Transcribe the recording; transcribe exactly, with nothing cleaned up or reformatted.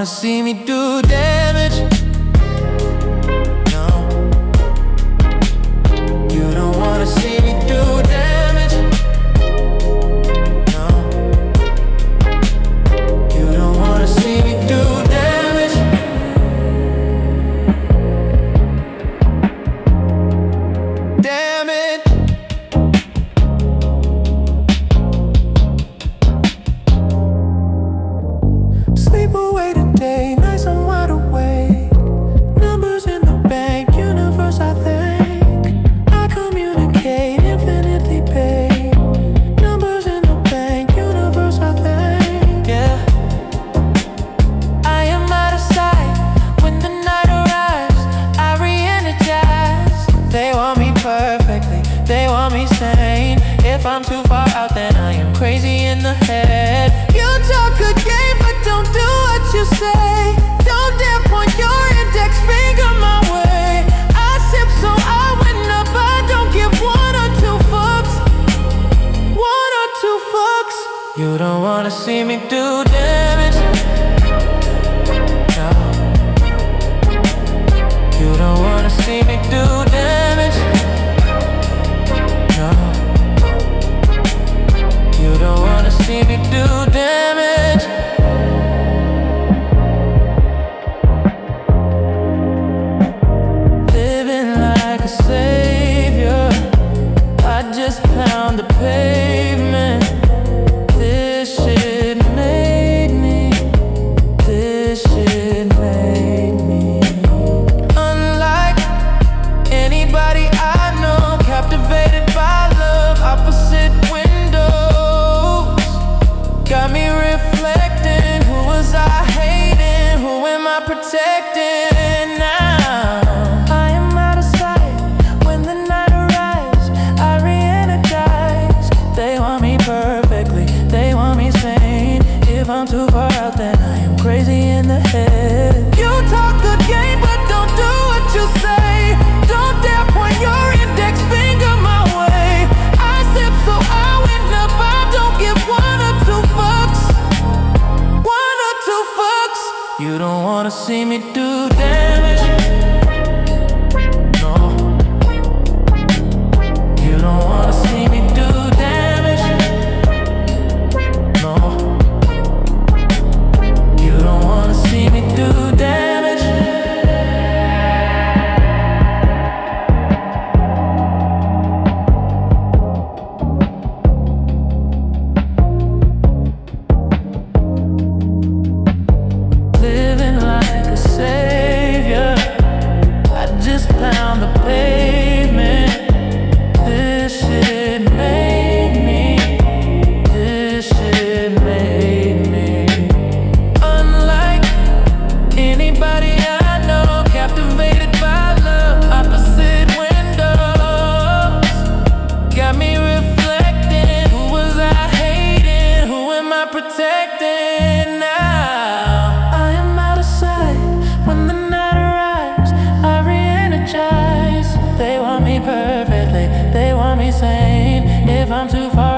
wanna see me do damage. No, you don't wanna see me do damage. No, you don't wanna see me do damage. Damn it. Sleep away today, nights I'm wide awake. Numbers in the bank, universe I thank. I communicate infinitely, babe. Numbers in the bank, universe I thank. Yeah, I am out of sight. When the night arrives, I re-energize. They want me perfectly, they want me sane. If I'm too far out, then I am crazy in the head. You talk a game, but don't do what you say. Don't dare point your index finger my way. I sip so I win up, I don't give one or two fucks. One or two fucks. You don't wanna see me do damage. No, you don't wanna see me do damage. No, you don't wanna see me do damage. Living like a savior, I just pound the pavement. This shit made me, this shit made me. Unlike anybody I know, captivated by love, opposite windows. Got me reflecting, who was I hating, who am I protecting now? I am out of sight, when the night arrives, I re-energize. They want me perfectly, they want me sane. If I'm too far out, then I am crazy in the head. You talk the game, but don't do what you say. Don't dare point your index finger my way. I sip so I win up, I don't give one or two fucks. One or two fucks. You don't wanna see me do damage. No, you don't wanna see me do damage. No, you don't wanna see me do damage. Living like a savior, I just pound the pavement. This shit made me, this shit made me. Unlike anybody I know, captivated by love, opposite windows. Got me reflecting, who was I hating, who am I protecting now? I am out of sight, when the night arrives, I re-energize. They want me perfectly, they want me sane. If I'm too far